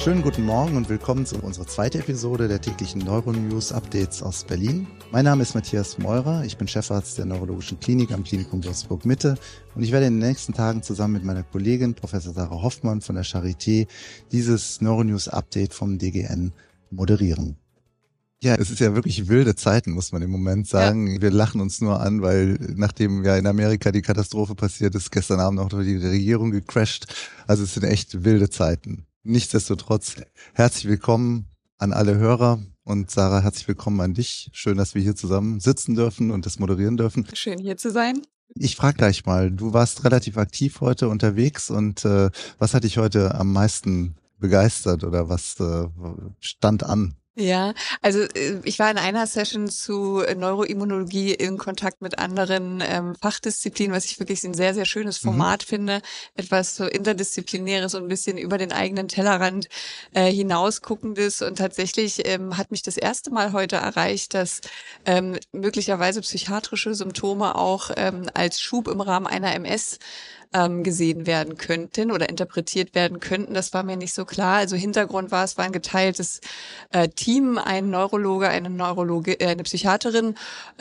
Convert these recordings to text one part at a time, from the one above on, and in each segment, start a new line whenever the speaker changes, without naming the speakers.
Schönen guten Morgen und willkommen zu unserer zweiten Episode der täglichen Neuronews-Updates aus Berlin. Mein Name ist Matthias Meurer, ich bin Chefarzt der Neurologischen Klinik am Klinikum Wolfsburg-Mitte und ich werde in den nächsten Tagen zusammen mit meiner Kollegin Professor Sarah Hoffmann von der Charité dieses Neuronews-Update vom DGN moderieren. Ja, es ist ja wirklich wilde Zeiten, muss man im Moment sagen. Ja. Wir lachen uns nur an, weil nachdem ja in Amerika die Katastrophe passiert ist, gestern Abend auch die Regierung gecrasht. Also es sind echt wilde Zeiten. Nichtsdestotrotz, herzlich willkommen an alle Hörer und Sarah, herzlich willkommen an dich. Schön, dass wir hier zusammen sitzen dürfen und das moderieren dürfen.
Schön, hier zu sein.
Ich frage gleich mal, du warst relativ aktiv heute unterwegs und was hat dich heute am meisten begeistert oder was stand an?
Ja, also ich war in einer Session zu Neuroimmunologie in Kontakt mit anderen Fachdisziplinen, was ich wirklich ein sehr, sehr schönes Format finde. Etwas so interdisziplinäres und ein bisschen über den eigenen Tellerrand hinausguckendes. Und tatsächlich hat mich das erste Mal heute erreicht, dass möglicherweise psychiatrische Symptome auch als Schub im Rahmen einer MS gesehen werden könnten oder interpretiert werden könnten. Das war mir nicht so klar. Also Hintergrund war, es war ein geteiltes Team, ein Neurologe, eine Psychiaterin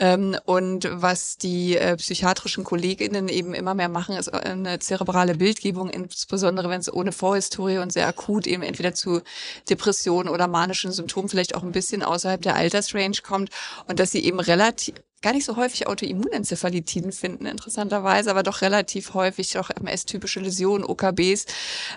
und was die psychiatrischen KollegInnen eben immer mehr machen, ist eine zerebrale Bildgebung, insbesondere wenn es ohne Vorhistorie und sehr akut eben entweder zu Depressionen oder manischen Symptomen vielleicht auch ein bisschen außerhalb der Altersrange kommt und dass sie eben gar nicht so häufig Autoimmunenzephalitiden finden, interessanterweise, aber doch relativ häufig auch MS-typische Läsionen, OKBs,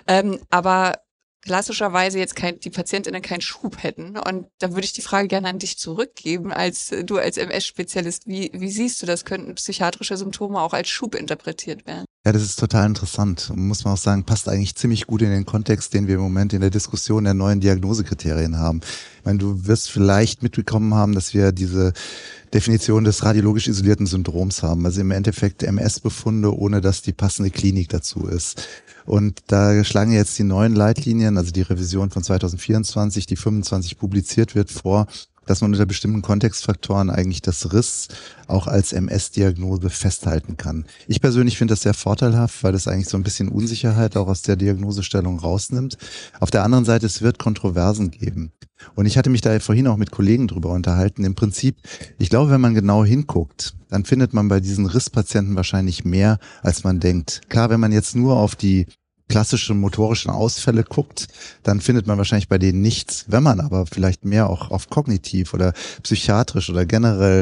aber klassischerweise jetzt die PatientInnen keinen Schub hätten. Und da würde ich die Frage gerne an dich zurückgeben, du als MS-Spezialist. Wie siehst du das? Könnten psychiatrische Symptome auch als Schub interpretiert werden?
Ja, das ist total interessant. Muss man auch sagen, passt eigentlich ziemlich gut in den Kontext, den wir im Moment in der Diskussion der neuen Diagnosekriterien haben. Ich meine, du wirst vielleicht mitbekommen haben, dass wir diese Definition des radiologisch isolierten Syndroms haben. Also im Endeffekt MS-Befunde, ohne dass die passende Klinik dazu ist. Und da schlagen jetzt die neuen Leitlinien, also die Revision von 2024, die 25 publiziert wird, vor, dass man unter bestimmten Kontextfaktoren eigentlich das RIS auch als MS-Diagnose festhalten kann. Ich persönlich finde das sehr vorteilhaft, weil das eigentlich so ein bisschen Unsicherheit auch aus der Diagnosestellung rausnimmt. Auf der anderen Seite, es wird Kontroversen geben. Und ich hatte mich da vorhin auch mit Kollegen drüber unterhalten. Im Prinzip, ich glaube, wenn man genau hinguckt, dann findet man bei diesen RIS-Patienten wahrscheinlich mehr, als man denkt. Klar, wenn man jetzt nur auf die klassischen motorischen Ausfälle guckt, dann findet man wahrscheinlich bei denen nichts. Wenn man aber vielleicht mehr auch auf kognitiv oder psychiatrisch oder generell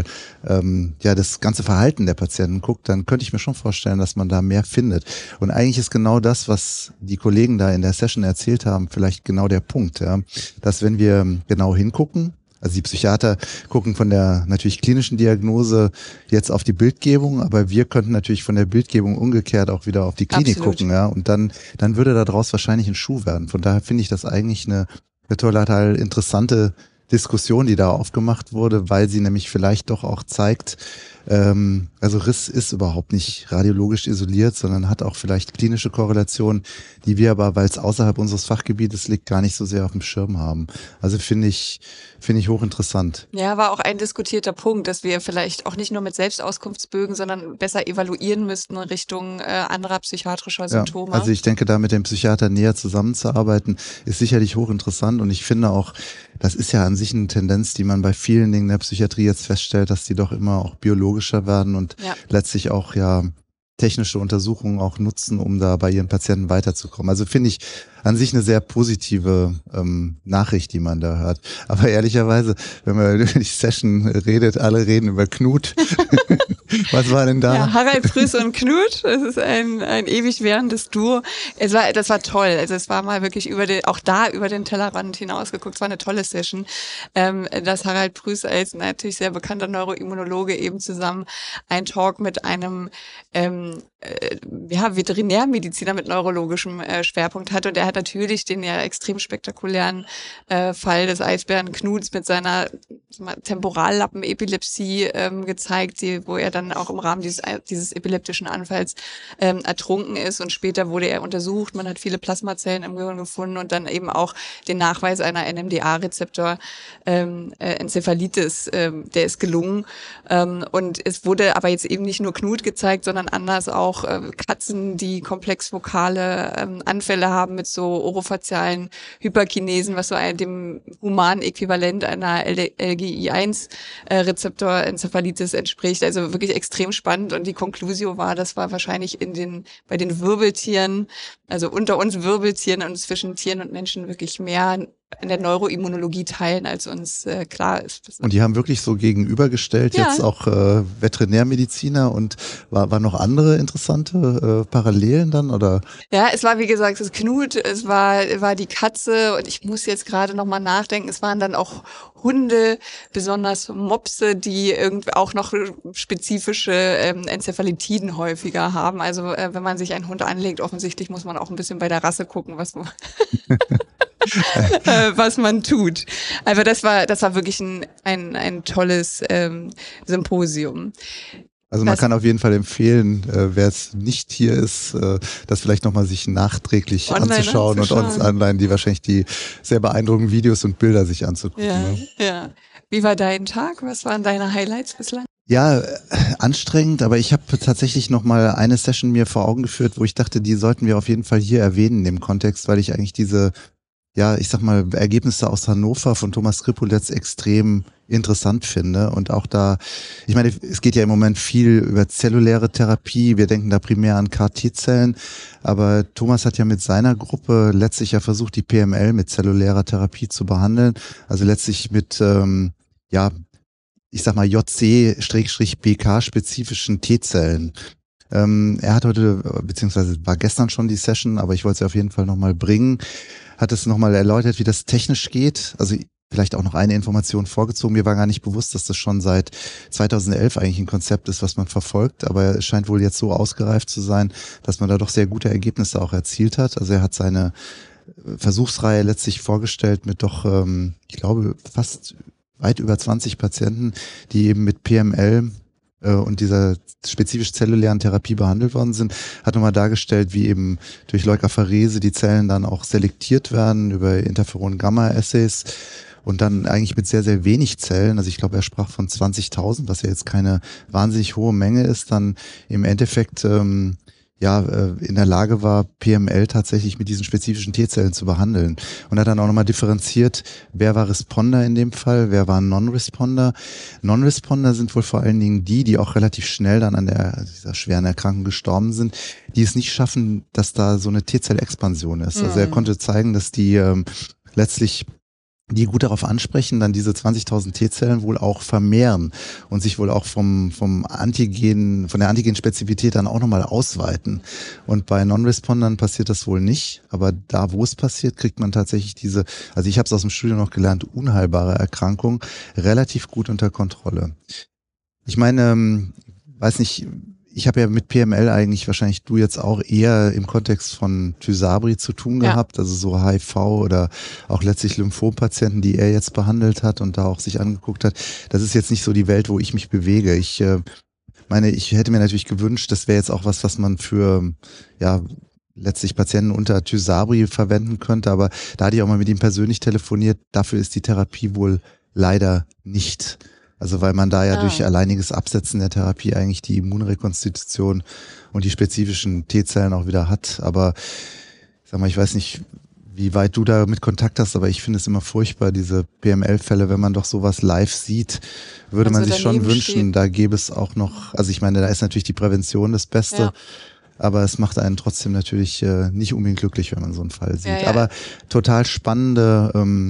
das ganze Verhalten der Patienten guckt, dann könnte ich mir schon vorstellen, dass man da mehr findet. Und eigentlich ist genau das, was die Kollegen da in der Session erzählt haben, vielleicht genau der Punkt, ja, dass wenn wir genau hingucken, also die Psychiater gucken von der natürlich klinischen Diagnose jetzt auf die Bildgebung, aber wir könnten natürlich von der Bildgebung umgekehrt auch wieder auf die Klinik gucken, ja. Und dann würde daraus wahrscheinlich ein Schuh werden. Von daher finde ich das eigentlich eine total interessante Diskussion, die da aufgemacht wurde, weil sie nämlich vielleicht doch auch zeigt, also RIS ist überhaupt nicht radiologisch isoliert, sondern hat auch vielleicht klinische Korrelationen, die wir aber, weil es außerhalb unseres Fachgebietes liegt, gar nicht so sehr auf dem Schirm haben. Also finde ich hochinteressant.
Ja, war auch ein diskutierter Punkt, dass wir vielleicht auch nicht nur mit Selbstauskunftsbögen, sondern besser evaluieren müssten in Richtung anderer psychiatrischer Symptome.
Ja, also ich denke, da mit dem Psychiater näher zusammenzuarbeiten, ist sicherlich hochinteressant und ich finde auch, das ist ja an sich eine Tendenz, die man bei vielen Dingen der Psychiatrie jetzt feststellt, dass die doch immer auch biologischer werden und letztlich auch technische Untersuchungen auch nutzen, um da bei ihren Patienten weiterzukommen. Also finde ich an sich eine sehr positive Nachricht, die man da hört. Aber ehrlicherweise, wenn man über die Session redet, alle reden über Knut. Was war denn da?
Ja, Harald Prüß und Knut, das ist ein ewig währendes Duo. Das war toll. Also es war mal wirklich über den Tellerrand hinausgeguckt. Es war eine tolle Session, dass Harald Prüß als natürlich sehr bekannter Neuroimmunologe eben zusammen einen Talk mit einem Veterinärmediziner mit neurologischem Schwerpunkt hatte. Und er hat natürlich den ja extrem spektakulären Fall des Eisbären Knuts mit seiner Temporallappenepilepsie gezeigt, wo er dann auch im Rahmen dieses epileptischen Anfalls ertrunken ist, und später wurde er untersucht. Man hat viele Plasmazellen im Gehirn gefunden und dann eben auch den Nachweis einer NMDA-Rezeptor Enzephalitis, der ist gelungen. Und es wurde aber jetzt eben nicht nur Knut gezeigt, sondern anders auch Katzen, die komplex vokale Anfälle haben mit so orofazialen Hyperkinesen, was so dem humanen Äquivalent einer LGI1-Rezeptor-Enzephalitis entspricht. Also wirklich extrem spannend. Und die Conclusio war, das war wahrscheinlich bei den Wirbeltieren, also unter uns Wirbeltieren und zwischen Tieren und Menschen wirklich mehr in der Neuroimmunologie teilen, als uns klar ist.
Und die haben wirklich so gegenübergestellt, jetzt auch Veterinärmediziner, und war noch andere interessante Parallelen dann, oder?
Ja, es war, wie gesagt, es Knut, es war die Katze, und ich muss jetzt gerade noch mal nachdenken, es waren dann auch Hunde, besonders Mopse, die irgendwie auch noch spezifische Enzephalitiden häufiger haben. Also wenn man sich einen Hund anlegt, offensichtlich muss man auch ein bisschen bei der Rasse gucken, was man tut. Also das war wirklich ein tolles Symposium.
Also man kann auf jeden Fall empfehlen, wer es nicht hier ist, das vielleicht nochmal sich nachträglich anzuschauen und uns online die wahrscheinlich die sehr beeindruckenden Videos und Bilder sich anzugucken.
Ja, ne? Ja. Wie war dein Tag? Was waren deine Highlights bislang?
Ja, anstrengend, aber ich habe tatsächlich nochmal eine Session mir vor Augen geführt, wo ich dachte, die sollten wir auf jeden Fall hier erwähnen in dem Kontext, weil ich eigentlich diese, ja, ich sag mal, Ergebnisse aus Hannover von Thomas Kripuletz extrem interessant finde. Und auch da, ich meine, es geht ja im Moment viel über zelluläre Therapie. Wir denken da primär an CAR-T-Zellen. Aber Thomas hat ja mit seiner Gruppe letztlich ja versucht, die PML mit zellulärer Therapie zu behandeln. Also letztlich mit, ich sag mal, JC-BK-spezifischen T-Zellen. Er hat heute, beziehungsweise war gestern schon die Session, aber ich wollte sie auf jeden Fall nochmal bringen, hat es nochmal erläutert, wie das technisch geht. Also vielleicht auch noch eine Information vorgezogen. Mir war gar nicht bewusst, dass das schon seit 2011 eigentlich ein Konzept ist, was man verfolgt. Aber es scheint wohl jetzt so ausgereift zu sein, dass man da doch sehr gute Ergebnisse auch erzielt hat. Also er hat seine Versuchsreihe letztlich vorgestellt mit doch, ich glaube, fast weit über 20 Patienten, die eben mit PML und dieser spezifisch zellulären Therapie behandelt worden sind, hat nochmal dargestellt, wie eben durch Leukapherese die Zellen dann auch selektiert werden über Interferon-Gamma-Assays und dann eigentlich mit sehr, sehr wenig Zellen, also ich glaube, er sprach von 20.000, was ja jetzt keine wahnsinnig hohe Menge ist, dann im Endeffekt in der Lage war, PML tatsächlich mit diesen spezifischen T-Zellen zu behandeln. Und hat dann auch nochmal differenziert, wer war Responder in dem Fall, wer war Non-Responder. Non-Responder sind wohl vor allen Dingen die auch relativ schnell dann an dieser schweren Erkrankung gestorben sind, die es nicht schaffen, dass da so eine T-Zell-Expansion ist. Also er konnte zeigen, dass die letztlich die gut darauf ansprechen, dann diese 20.000 T-Zellen wohl auch vermehren und sich wohl auch von der Antigenspezifität dann auch nochmal ausweiten. Und bei Non-Respondern passiert das wohl nicht, aber da, wo es passiert, kriegt man tatsächlich also ich habe es aus dem Studium noch gelernt, unheilbare Erkrankung relativ gut unter Kontrolle. Ich meine, weiß nicht, ich habe ja mit PML eigentlich, wahrscheinlich du jetzt auch, eher im Kontext von Tysabri zu tun gehabt, also so HIV oder auch letztlich Lymphompatienten, die er jetzt behandelt hat und da auch sich angeguckt hat. Das ist jetzt nicht so die Welt, wo ich mich bewege. Ich hätte mir natürlich gewünscht, das wäre jetzt auch was man für, letztlich Patienten unter Tysabri verwenden könnte, aber da hatte ich auch mal mit ihm persönlich telefoniert, dafür ist die Therapie wohl leider nicht. Also weil man da ja durch alleiniges Absetzen der Therapie eigentlich die Immunrekonstitution und die spezifischen T-Zellen auch wieder hat. Aber sag mal, ich weiß nicht, wie weit du da mit Kontakt hast, aber ich finde es immer furchtbar, diese PML-Fälle, wenn man doch sowas live sieht, würde man sich schon wünschen, da gäbe es auch noch, also ich meine, da ist natürlich die Prävention das Beste, aber es macht einen trotzdem natürlich nicht unbedingt glücklich, wenn man so einen Fall sieht. Ja. Aber total spannende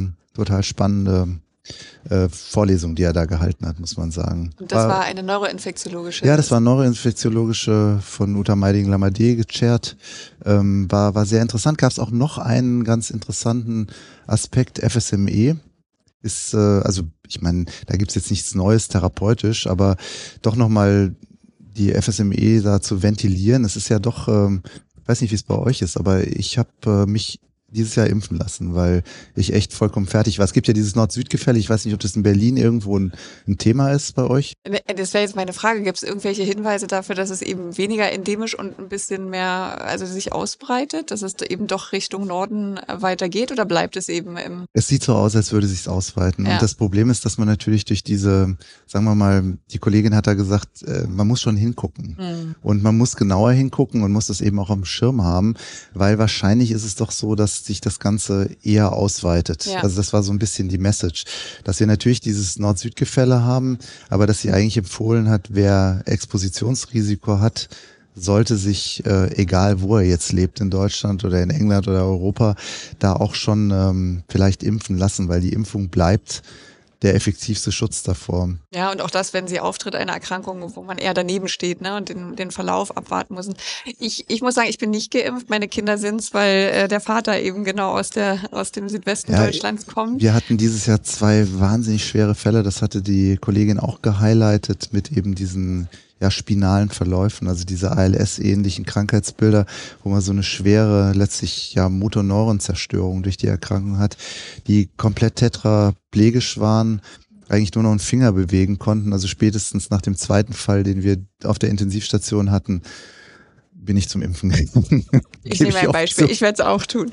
Vorlesung, die er da gehalten hat, muss man sagen.
Und das war eine neuroinfektiologische?
Ja, das war neuroinfektiologische von Uta Meiding-Lamadé gechairt. War sehr interessant. Gab es auch noch einen ganz interessanten Aspekt, FSME. Also ich meine, da gibt's jetzt nichts Neues therapeutisch, aber doch nochmal die FSME da zu ventilieren. Es ist ja doch, weiß nicht, wie es bei euch ist, aber ich habe mich dieses Jahr impfen lassen, weil ich echt vollkommen fertig war. Es gibt ja dieses Nord-Süd-Gefälle. Ich weiß nicht, ob das in Berlin irgendwo ein Thema ist bei euch.
Das wäre jetzt meine Frage. Gibt es irgendwelche Hinweise dafür, dass es eben weniger endemisch und ein bisschen mehr, also sich ausbreitet, dass es eben doch Richtung Norden weitergeht, oder bleibt es eben im...
Es sieht so aus, als würde es sich ausweiten.
Ja.
Und das Problem ist, dass man natürlich durch diese, sagen wir mal, die Kollegin hat da gesagt, man muss schon hingucken. Und man muss genauer hingucken und muss das eben auch am Schirm haben, weil wahrscheinlich ist es doch so, dass sich das Ganze eher ausweitet.
Ja.
Also das war so ein bisschen die Message, dass wir natürlich dieses Nord-Süd-Gefälle haben, aber dass sie eigentlich empfohlen hat, wer Expositionsrisiko hat, sollte sich, egal wo er jetzt lebt, in Deutschland oder in England oder Europa, da auch schon vielleicht impfen lassen, weil die Impfung bleibt der effektivste Schutz davor.
Ja, und auch das, wenn sie auftritt, eine Erkrankung, wo man eher daneben steht, ne, und den Verlauf abwarten muss. Ich muss sagen, ich bin nicht geimpft, meine Kinder sind's, weil der Vater eben genau aus dem Südwesten Deutschlands kommt.
Wir hatten dieses Jahr 2 wahnsinnig schwere Fälle, das hatte die Kollegin auch gehighlightet mit eben diesen spinalen Verläufen, also diese ALS-ähnlichen Krankheitsbilder, wo man so eine schwere, letztlich Motoneurenzerstörung durch die Erkrankung hat, die komplett tetraplegisch waren, eigentlich nur noch einen Finger bewegen konnten. Also spätestens nach dem zweiten Fall, den wir auf der Intensivstation hatten, bin ich zum Impfen gegangen.
Ich nehme ein Beispiel, ich werde es auch tun.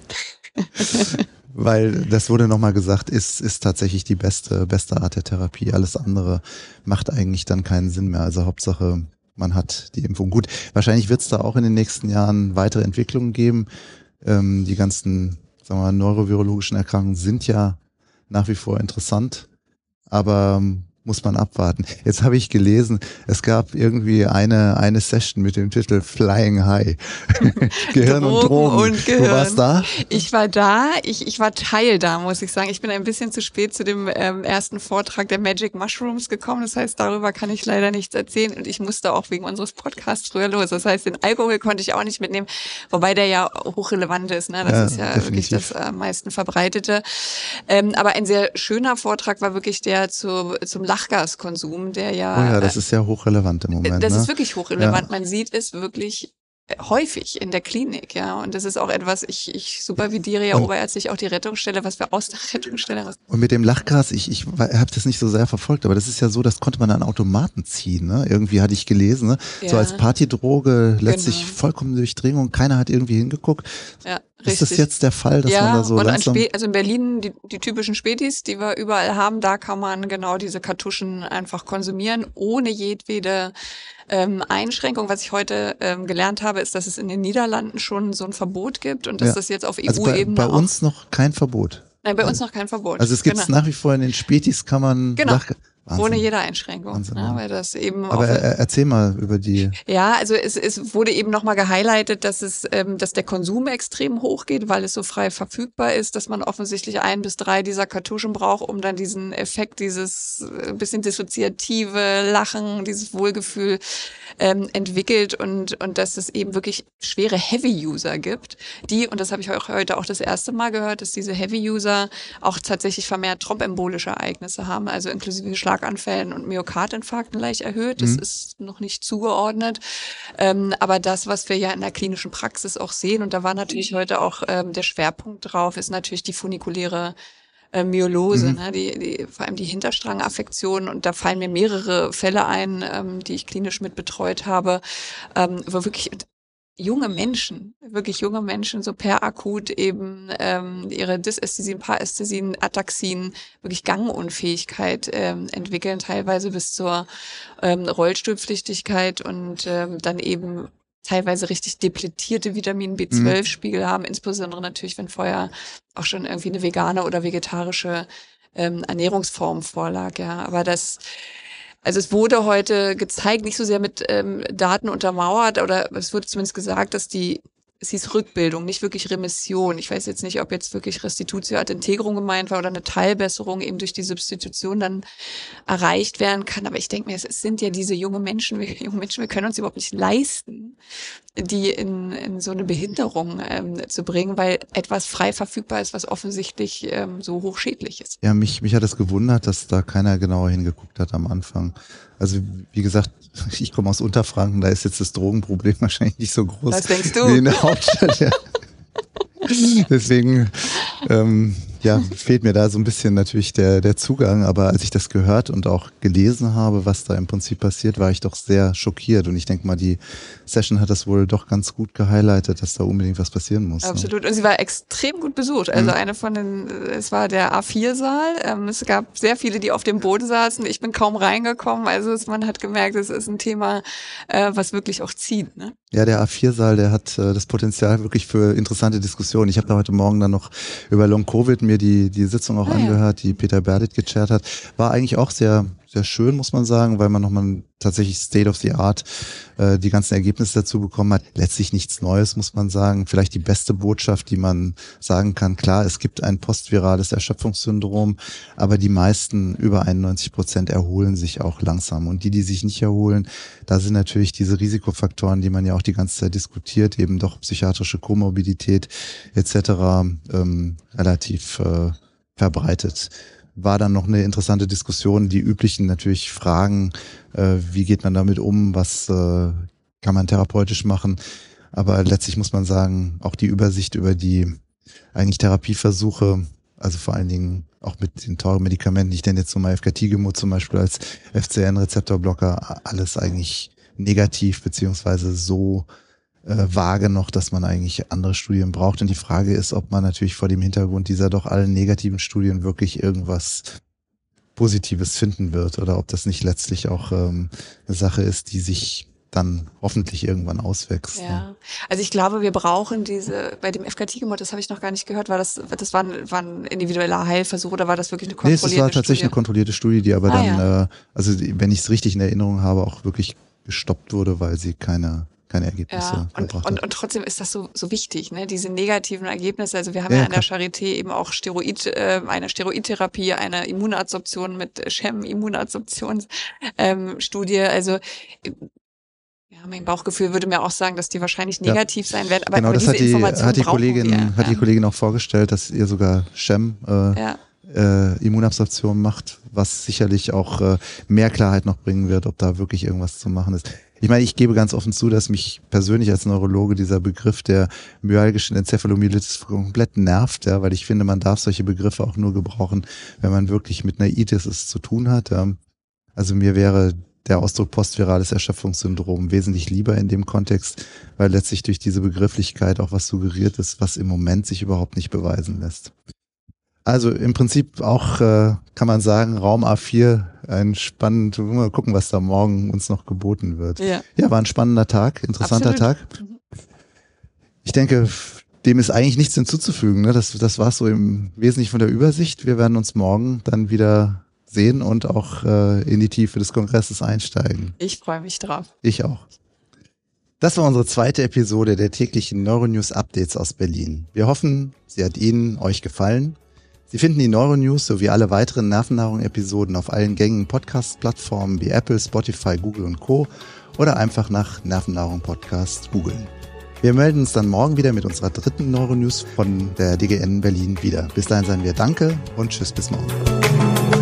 Weil das wurde nochmal gesagt, ist tatsächlich die beste Art der Therapie. Alles andere macht eigentlich dann keinen Sinn mehr. Also Hauptsache, man hat die Impfung. Gut, wahrscheinlich wird es da auch in den nächsten Jahren weitere Entwicklungen geben. Die ganzen, sagen wir mal, neurovirologischen Erkrankungen sind ja nach wie vor interessant, aber muss man abwarten. Jetzt habe ich gelesen, es gab irgendwie eine Session mit dem Titel Flying High. Gehirn und Drogen.
Und Gehirn.
Du warst da?
Ich war da, ich war Teil da, muss ich sagen. Ich bin ein bisschen zu spät zu dem ersten Vortrag der Magic Mushrooms gekommen. Das heißt, darüber kann ich leider nichts erzählen. Und ich musste auch wegen unseres Podcasts früher los. Das heißt, den Alkohol konnte ich auch nicht mitnehmen, wobei der ja hochrelevant ist. Ne? Das ist ja
definitiv.
wirklich das am meisten verbreitete. Aber ein sehr schöner Vortrag war wirklich der zum Lachgaskonsum, der ja...
Oh ja, das ist ja hochrelevant im Moment.
Das
ne?
ist wirklich hochrelevant. Man sieht es wirklich häufig in der Klinik, ja. Und das ist auch etwas, ich supervidiere ja oberärztlich auch die Rettungsstelle, was wir aus der Rettungsstelle raus.
Und mit dem Lachgas, ich habe das nicht so sehr verfolgt, aber das ist ja so, das konnte man an Automaten ziehen, ne? Irgendwie hatte ich gelesen, ne?
Ja.
So als Partydroge, letztlich vollkommene Durchdringung, keiner hat irgendwie hingeguckt.
Ja.
Ist das jetzt der Fall, dass man da so
und
langsam...
also in Berlin, die typischen Spätis, die wir überall haben, da kann man genau diese Kartuschen einfach konsumieren, ohne jedwede Einschränkung. Was ich heute gelernt habe, ist, dass es in den Niederlanden schon so ein Verbot gibt und dass das jetzt auf EU-Ebene
bei uns noch kein Verbot.
Nein, bei uns noch kein Verbot.
Also es gibt es nach wie vor in den Spätis, kann man...
Wahnsinn. Ohne jede Einschränkung.
Wahnsinn,
ne, weil das eben
aber erzähl mal über die...
Ja, also es wurde eben nochmal gehighlightet, dass der Konsum extrem hoch geht, weil es so frei verfügbar ist, dass man offensichtlich 1 bis 3 dieser Kartuschen braucht, um dann diesen Effekt, dieses bisschen dissoziative Lachen, dieses Wohlgefühl entwickelt und dass es eben wirklich schwere Heavy-User gibt, die, und das habe ich heute auch das erste Mal gehört, dass diese Heavy-User auch tatsächlich vermehrt thrombembolische Ereignisse haben, also inklusive Schlaganfällen und Myokardinfarkten leicht erhöht. Das ist noch nicht zugeordnet. Aber das, was wir ja in der klinischen Praxis auch sehen, und da war natürlich heute auch der Schwerpunkt drauf, ist natürlich die funikuläre Myelose, ne? Vor allem die Hinterstrangaffektionen, und da fallen mir mehrere Fälle ein, die ich klinisch mit betreut habe, wo wirklich wirklich junge Menschen so per akut eben ihre Dysästhesien, Parästhesien, Ataxien, wirklich Gangunfähigkeit entwickeln, teilweise bis zur Rollstuhlpflichtigkeit und dann eben teilweise richtig depletierte Vitamin B12-Spiegel haben, insbesondere natürlich, wenn vorher auch schon irgendwie eine vegane oder vegetarische Ernährungsform vorlag, ja. Aber also es wurde heute gezeigt, nicht so sehr mit Daten untermauert, oder es wurde zumindest gesagt, dass es hieß Rückbildung, nicht wirklich Remission. Ich weiß jetzt nicht, ob jetzt wirklich Restitutio ad integrum gemeint war oder eine Teilbesserung eben durch die Substitution dann erreicht werden kann. Aber ich denke mir, es sind ja diese jungen Menschen, wir können uns überhaupt nicht leisten, die in so eine Behinderung zu bringen, weil etwas frei verfügbar ist, was offensichtlich so hochschädlich ist.
Ja, mich hat es gewundert, dass da keiner genauer hingeguckt hat am Anfang. Also wie gesagt, ich komme aus Unterfranken, da ist jetzt das Drogenproblem wahrscheinlich nicht so groß.
Was denkst du?
Wie in der Hauptstadt. Ja. Deswegen fehlt mir da so ein bisschen natürlich der Zugang, aber als ich das gehört und auch gelesen habe, was da im Prinzip passiert, war ich doch sehr schockiert und ich denke mal, die Session hat das wohl doch ganz gut gehighlightet, dass da unbedingt was passieren muss.
Absolut. Und sie war extrem gut besucht. Also es war der A4-Saal. Es gab sehr viele, die auf dem Boden saßen. Ich bin kaum reingekommen. Also man hat gemerkt, es ist ein Thema, was wirklich auch zieht. Ne?
Ja, der A4-Saal, der hat das Potenzial wirklich für interessante Diskussionen. Ich habe da heute Morgen dann noch über Long-Covid mir die Sitzung auch angehört, die Peter Berdit gechairt hat. War eigentlich auch sehr, sehr schön, muss man sagen, weil man nochmal tatsächlich State of the Art die ganzen Ergebnisse dazu bekommen hat. Letztlich nichts Neues, muss man sagen. Vielleicht die beste Botschaft, die man sagen kann. Klar, es gibt ein postvirales Erschöpfungssyndrom, aber die meisten, über 91%, erholen sich auch langsam. Und die sich nicht erholen, da sind natürlich diese Risikofaktoren, die man ja auch die ganze Zeit diskutiert, eben doch psychiatrische Komorbidität etc. Relativ verbreitet. War dann noch eine interessante Diskussion, die üblichen natürlich Fragen, wie geht man damit um, was kann man therapeutisch machen, aber letztlich muss man sagen, auch die Übersicht über die eigentlich Therapieversuche, also vor allen Dingen auch mit den teuren Medikamenten, ich nenne jetzt so mal Efgartigimod zum Beispiel als FcN-Rezeptorblocker, alles eigentlich negativ beziehungsweise so vage noch, dass man eigentlich andere Studien braucht. Und die Frage ist, ob man natürlich vor dem Hintergrund dieser doch allen negativen Studien wirklich irgendwas Positives finden wird oder ob das nicht letztlich auch eine Sache ist, die sich dann hoffentlich irgendwann auswächst.
Ja, ne? Also ich glaube, wir brauchen bei dem FKT-Gemod, das habe ich noch gar nicht gehört, war ein individueller Heilversuch oder war das wirklich eine kontrollierte Studie?
Nee, es war tatsächlich eine kontrollierte Studie, die aber also wenn ich es richtig in Erinnerung habe, auch wirklich gestoppt wurde, weil sie keine Ergebnisse gebracht hat.
Und trotzdem ist das so wichtig, ne? Diese negativen Ergebnisse. Also wir haben ja an der Charité eben auch eine Steroidtherapie, eine Immunadsorption mit Sham-Immunadsorptionsstudie. Also mein Bauchgefühl würde mir auch sagen, dass die wahrscheinlich negativ sein werden. Aber,
genau,
aber
das
diese Information
hat die Kollegin auch vorgestellt, dass ihr sogar Sham Immunabsorption macht, was sicherlich auch mehr Klarheit noch bringen wird, ob da wirklich irgendwas zu machen ist. Ich meine, ich gebe ganz offen zu, dass mich persönlich als Neurologe dieser Begriff der myalgischen Enzephalomyelitis komplett nervt, ja, weil ich finde, man darf solche Begriffe auch nur gebrauchen, wenn man wirklich mit einer Itis es zu tun hat. Ja. Also mir wäre der Ausdruck postvirales Erschöpfungssyndrom wesentlich lieber in dem Kontext, weil letztlich durch diese Begrifflichkeit auch was suggeriert ist, was im Moment sich überhaupt nicht beweisen lässt. Also im Prinzip auch, kann man sagen, Raum A4, mal gucken, was da morgen uns noch geboten wird. Ja, war ein spannender Tag, interessanter
Absolut.
Tag. Ich denke, dem ist eigentlich nichts hinzuzufügen. Ne? Das war so im Wesentlichen von der Übersicht. Wir werden uns morgen dann wieder sehen und auch in die Tiefe des Kongresses einsteigen.
Ich freue mich drauf.
Ich auch. Das war unsere zweite Episode der täglichen Neuronews Updates aus Berlin. Wir hoffen, sie hat euch gefallen. Sie finden die Neuronews sowie alle weiteren Nervennahrung-Episoden auf allen gängigen Podcast-Plattformen wie Apple, Spotify, Google und Co. oder einfach nach Nervennahrung-Podcast googeln. Wir melden uns dann morgen wieder mit unserer dritten Neuronews von der DGN Berlin wieder. Bis dahin sagen wir Danke und Tschüss bis morgen.